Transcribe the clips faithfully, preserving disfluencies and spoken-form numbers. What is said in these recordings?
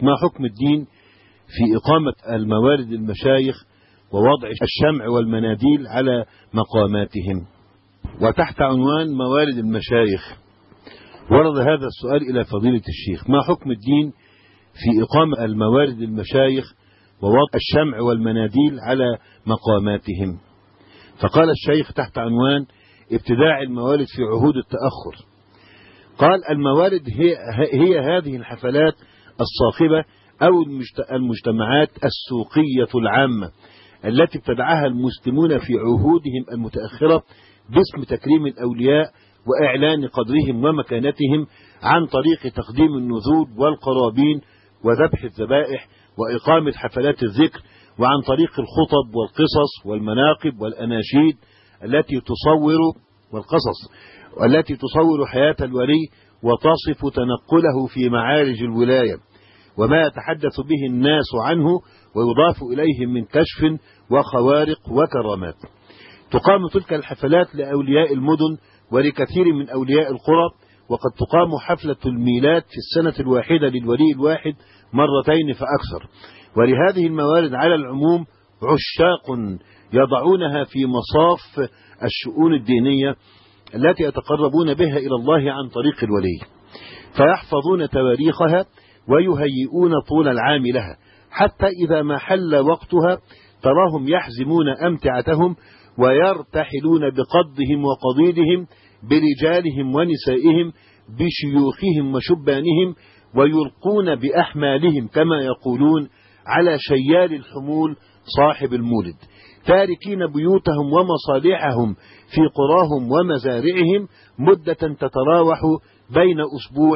الشيخ: ما حكم الدين في إقامة الموالد المشايخ ووضع الشمع والمناديل على مقاماتهم؟ وتحت عنوان موالد المشايخ ورد هذا السؤال إلى فضيلة الشيخ: ما حكم الدين في إقامة الموالد المشايخ ووضع الشمع والمناديل على مقاماتهم؟ فقال الشيخ تحت عنوان ابتداع الموالد في عهود التأخر. قال: الموالد هي, هي هذه الحفلات الصاخبة أو المجتمعات السوقية العامة التي ابتدعها المسلمون في عهودهم المتأخرة باسم تكريم الأولياء وإعلان قدرهم ومكانتهم عن طريق تقديم النذور والقرابين وذبح الذبائح وإقامة حفلات الذكر، وعن طريق الخطب والقصص والمناقب والأناشيد التي تصور والقصص والتي تصور حياة الولي وتصف تنقله في معارج الولاية وما يتحدث به الناس عنه ويضاف إليهم من كشف وخوارق وكرامات. تقام تلك الحفلات لأولياء المدن ولكثير من أولياء القرى، وقد تقام حفلة الميلاد في السنة الواحدة للولي الواحد مرتين فأكثر. ولهذه الموالد على العموم عشاق يضعونها في مصاف الشؤون الدينية التي يتقربون بها إلى الله عن طريق الولي، فيحفظون تواريخها ويهيئون طول العام لها، حتى إذا ما حل وقتها تراهم يحزمون أمتعتهم ويرتحلون بقضهم وقضيدهم برجالهم ونسائهم بشيوخهم وشبانهم، ويلقون بأحمالهم كما يقولون على شيال الحمول صاحب المولد، تاركين بيوتهم ومصالحهم في قراهم ومزارعهم مدة تتراوح بين أسبوع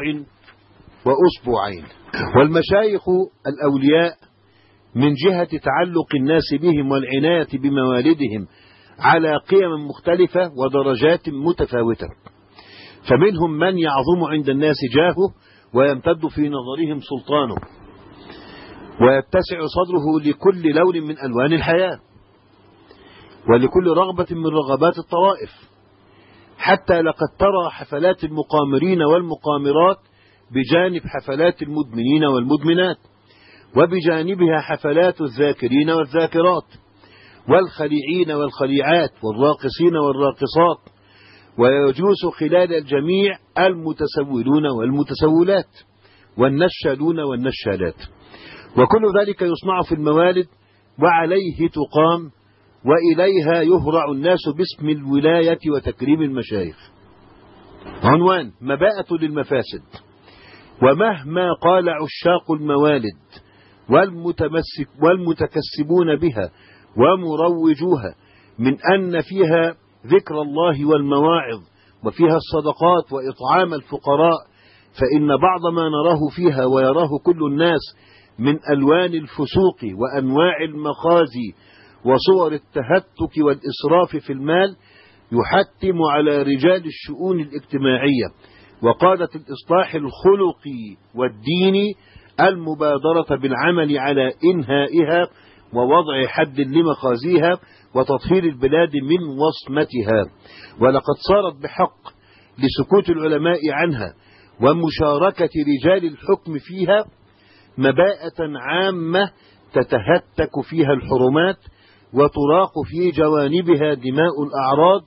وأسبوعين. والمشايخ الأولياء من جهة تعلق الناس بهم والعناية بموالدهم على قيم مختلفة ودرجات متفاوتة، فمنهم من يعظم عند الناس جاهه ويمتد في نظرهم سلطانه ويتسع صدره لكل لون من ألوان الحياة ولكل رغبة من رغبات الطوائف، حتى لقد ترى حفلات المقامرين والمقامرات بجانب حفلات المدمنين والمدمنات، وبجانبها حفلات الذاكرين والذاكرات والخليعين والخليعات والراقصين والراقصات، ويجوز خلال الجميع المتسولون والمتسولات والنشالون والنشالات، وكل ذلك يصنع في الموالد وعليه تقام وإليها يهرع الناس باسم الولاية وتكريم المشايخ. عنوان: مباءة للمفاسد. ومهما قال عشاق الموالد والمتمسك والمتكسبون بها ومروجوها من أن فيها ذكر الله والمواعظ وفيها الصدقات وإطعام الفقراء، فإن بعض ما نراه فيها ويراه كل الناس من ألوان الفسوق وأنواع المخازي وصور التهتك والإسراف في المال يحتم على رجال الشؤون الاجتماعية وقادة الإصلاح الخلقي والديني المبادرة بالعمل على إنهائها ووضع حد لمخازيها وتطهير البلاد من وصمتها. ولقد صارت بحق لسكوت العلماء عنها ومشاركة رجال الحكم فيها مباءة عامة تتهتك فيها الحرمات وتراق في جوانبها دماء الأعراض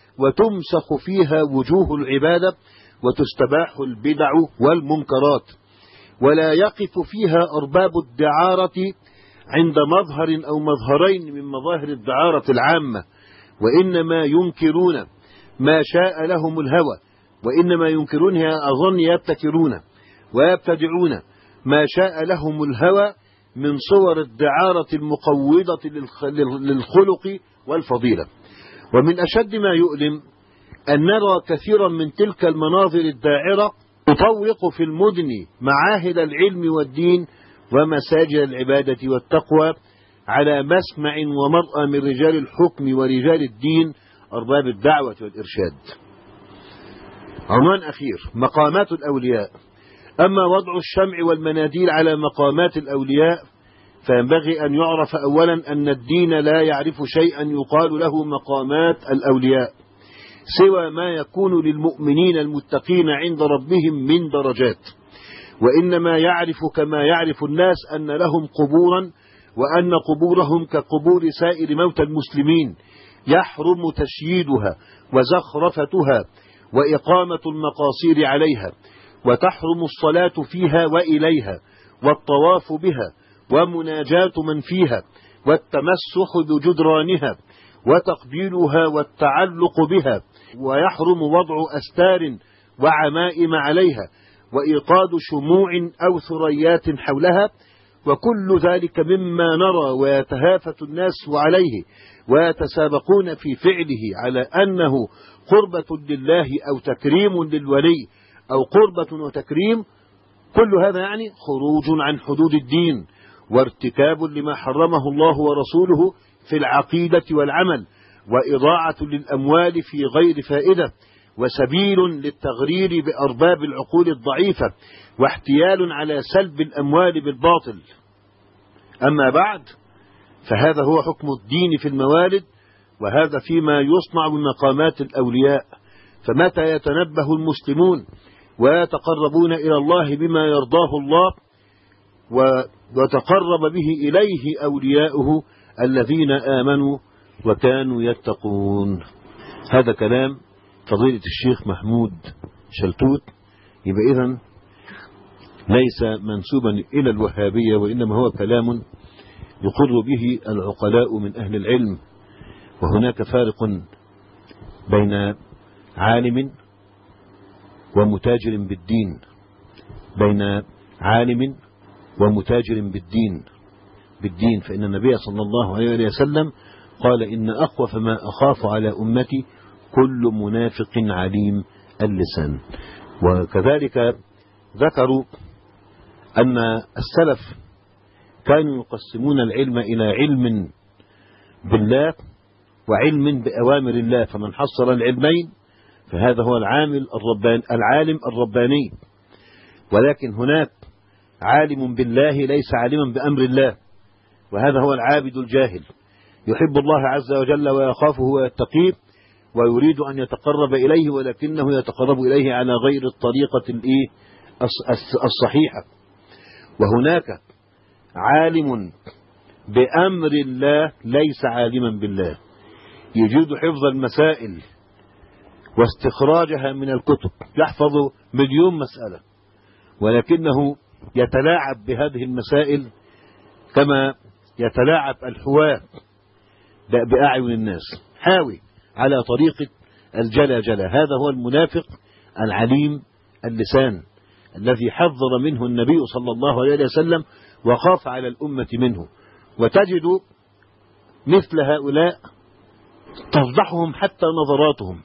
وتمسخ فيها وجوه العبادة وتستباح البدع والمنكرات، ولا يقف فيها أرباب الدعارة عند مظهر أو مظهرين من مظاهر الدعارة العامة، وإنما ينكرون ما شاء لهم الهوى، وإنما ينكرون أظن يبتكرون ويبتدعون ما شاء لهم الهوى من صور الدعارة المقوضة للخلق والفضيلة. ومن أشد ما يؤلم أن نرى كثيرا من تلك المناظر الداعرة تطوق في المدن معاهد العلم والدين ومساجد العبادة والتقوى على مسمع ومرأى من رجال الحكم ورجال الدين أرباب الدعوة والإرشاد. عنوان أخير: مقامات الأولياء. أما وضع الشمع والمناديل على مقامات الأولياء فينبغي أن يعرف أولا أن الدين لا يعرف شيئا يقال له مقامات الأولياء سوى ما يكون للمؤمنين المتقين عند ربهم من درجات، وإنما يعرف كما يعرف الناس أن لهم قبورا، وأن قبورهم كقبور سائر موتى المسلمين، يحرم تشييدها وزخرفتها وإقامة المقاصير عليها، وتحرم الصلاة فيها وإليها، والطواف بها، ومناجاة من فيها، والتمسح بجدرانها، وتقبيلها والتعلق بها، ويحرم وضع أستار وعمائم عليها، وإيقاد شموع أو ثريات حولها، وكل ذلك مما نرى ويتهافت الناس عليه ويتسابقون في فعله على أنه قربة لله أو تكريم للولي أو قربة وتكريم، كل هذا يعني خروج عن حدود الدين وارتكاب لما حرمه الله ورسوله في العقيدة والعمل، وإضاعة للأموال في غير فائدة، وسبيل للتغرير بأرباب العقول الضعيفة، واحتيال على سلب الأموال بالباطل. أما بعد، فهذا هو حكم الدين في الموالد، وهذا فيما يصنع بمقامات الأولياء. فمتى يتنبه المسلمون ويتقربون إلى الله بما يرضاه الله وتقرب به إليه أولياؤه الذين آمنوا وكانوا يتقون. هذا كلام فضيلة الشيخ محمود شلتوت. يبقى إذن ليس منسوبا إلى الوهابية، وإنما هو كلام يقر به العقلاء من أهل العلم. وهناك فارق بين عالم ومتاجر بالدين، بين عالم ومتاجر بالدين بالدين فإن النبي صلى الله عليه وسلم قال: إن أخوف ما أخاف على أمتي كل منافق عليم اللسان. وكذلك ذكروا أن السلف كانوا يقسمون العلم إلى علم بالله وعلم بأوامر الله، فمن حصل العلمين فهذا هو العامل الرباني العالم الرباني. ولكن هناك عالم بالله ليس عالما بأمر الله، وهذا هو العابد الجاهل، يحب الله عز وجل ويخافه ويتقيه ويريد أن يتقرب إليه، ولكنه يتقرب إليه على غير الطريقة الصحيحة. وهناك عالم بأمر الله ليس عالما بالله، يجيد حفظ المسائل واستخراجها من الكتب، يحفظ مليون مسألة، ولكنه يتلاعب بهذه المسائل كما يتلاعب الحواة بأعين الناس، حاوي على طريقة الجلا-جلا. هذا هو المنافق العليم اللسان الذي حذر منه النبي صلى الله عليه وسلم وخاف على الأمة منه. وتجد مثل هؤلاء تفضحهم حتى نظراتهم،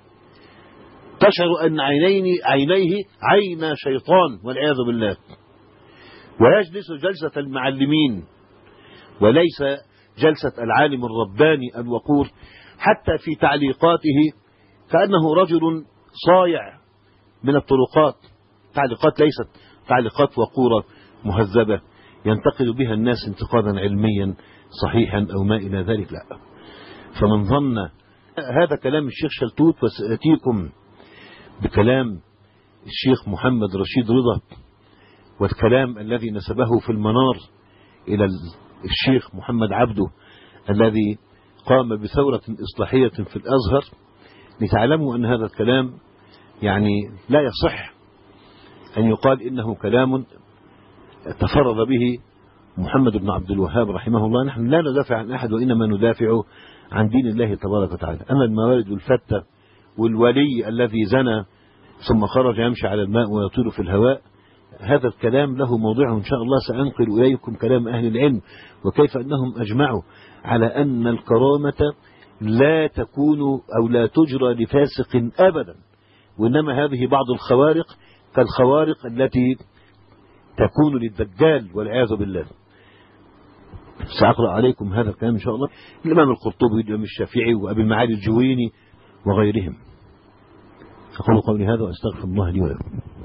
تشعر أن عينين عينيه عين شيطان والعياذ بالله، ويجلس جلسة المعلمين وليس جلسة العالم الرباني الوقور. حتى في تعليقاته كأنه رجل صايع من الطرقات، تعليقات ليست تعليقات وقورة مهذبة ينتقد بها الناس انتقادا علميا صحيحا أو ما إلى ذلك، لا. فمن ظن هذا كلام الشيخ شلتوت، وسأتيكم بكلام الشيخ محمد رشيد رضا والكلام الذي نسبه في المنار إلى الشيخ محمد عبده الذي قام بثورة إصلاحية في الأزهر، لتعلموا أن هذا الكلام يعني لا يصح أن يقال إنه كلام تفرد به محمد بن عبد الوهاب رحمه الله. نحن لا ندافع عن أحد، وإنما ندافع عن دين الله تبارك وتعالى. أما الموارد والفتة والولي الذي زنى ثم خرج يمشي على الماء ويطير في الهواء، هذا الكلام له موضعه إن شاء الله. سأنقل إليكم كلام أهل العلم وكيف أنهم أجمعوا على أن الكرامة لا تكون أو لا تجرى لفاسق أبدا، وإنما هذه بعض الخوارق كالخوارق التي تكون للدجال والعياذ بالله. سأقرأ عليكم هذا الكلام إن شاء الله، الإمام القرطبي والإمام الشافعي وأبي المعالي الجويني وغيرهم. أقول قولي هذا وأستغفر الله لي ولكم.